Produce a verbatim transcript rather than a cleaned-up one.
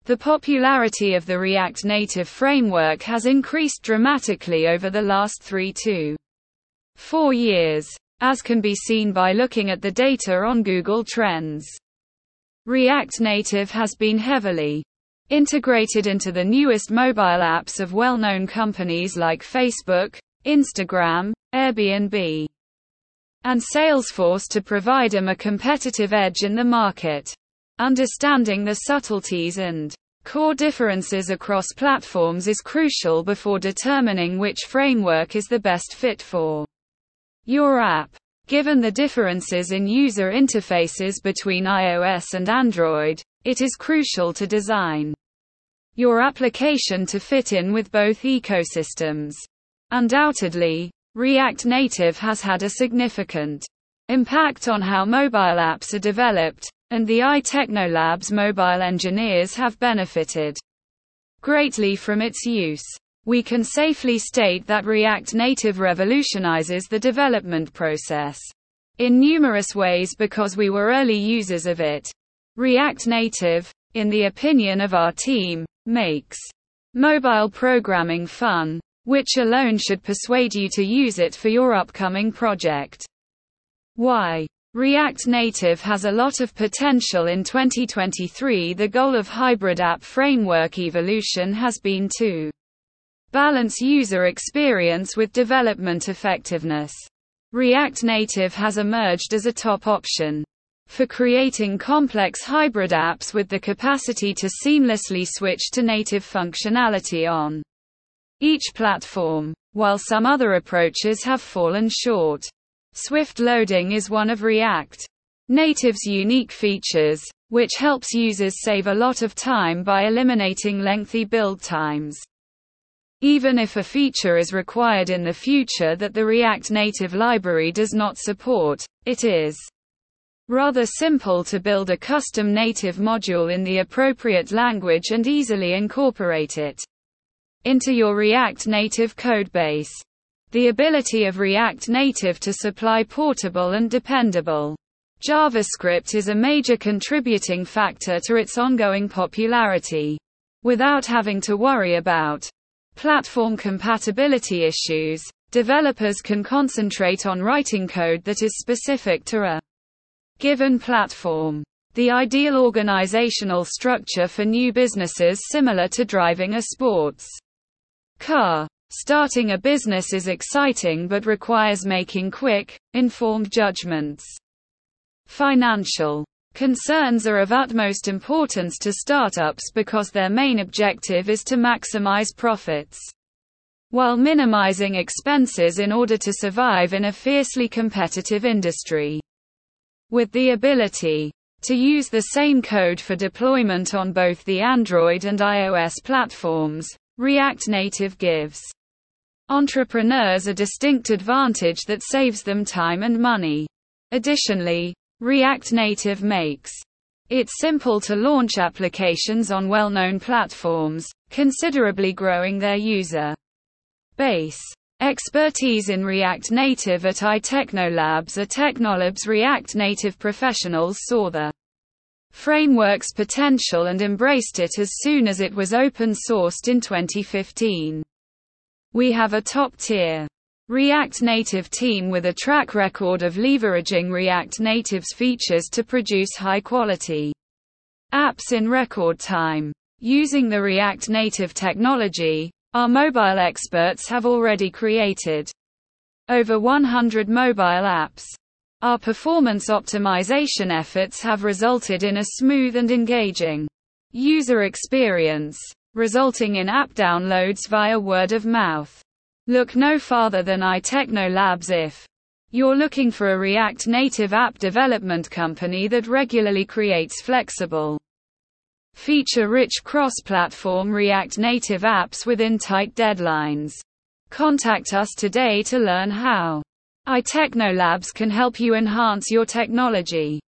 The popularity of the React Native framework has increased dramatically over the last three to four years, as can be seen by looking at the data on Google Trends. React Native has been heavily integrated into the newest mobile apps of well-known companies like Facebook, Instagram, Airbnb, and Salesforce to provide them a competitive edge in the market. Understanding the subtleties and core differences across platforms is crucial before determining which framework is the best fit for your app. Given the differences in user interfaces between iOS and Android, it is crucial to design your application to fit in with both ecosystems. Undoubtedly, React Native has had a significant impact on how mobile apps are developed, and the iTechnoLabs mobile engineers have benefited greatly from its use. We can safely state that React Native revolutionizes the development process in numerous ways because we were early users of it. React Native, in the opinion of our team, makes mobile programming fun, which alone should persuade you to use it for your upcoming project. Why? React Native has a lot of potential in twenty twenty-three. The goal of hybrid app framework evolution has been to balance user experience with development effectiveness. React Native has emerged as a top option for creating complex hybrid apps with the capacity to seamlessly switch to native functionality on each platform, while some other approaches have fallen short. Swift loading is one of React Native's unique features, which helps users save a lot of time by eliminating lengthy build times. Even if a feature is required in the future that the React Native library does not support, it is rather simple to build a custom native module in the appropriate language and easily incorporate it into your React Native codebase. The ability of React Native to supply portable and dependable JavaScript is a major contributing factor to its ongoing popularity. Without having to worry about platform compatibility issues, developers can concentrate on writing code that is specific to a given platform. The ideal organizational structure for new businesses similar to driving a sports car. Starting a business is exciting but requires making quick, informed judgments. Financial concerns are of utmost importance to startups because their main objective is to maximize profits, while minimizing expenses in order to survive in a fiercely competitive industry. With the ability to use the same code for deployment on both the Android and iOS platforms, React Native gives entrepreneurs a distinct advantage that saves them time and money. Additionally, React Native makes it simple to launch applications on well-known platforms, considerably growing their user base. Expertise in React Native at iTechnoLabs. At Technolabs, React Native professionals saw the framework's potential and embraced it as soon as it was open-sourced in twenty fifteen. We have a top-tier React Native team with a track record of leveraging React Native's features to produce high-quality apps in record time. Using the React Native technology, our mobile experts have already created over one hundred mobile apps. Our performance optimization efforts have resulted in a smooth and engaging user experience, resulting in app downloads via word of mouth. Look no farther than iTechnoLabs if you're looking for a React Native app development company that regularly creates flexible, feature-rich cross-platform React Native apps within tight deadlines. Contact us today to learn how iTechnoLabs can help you enhance your technology.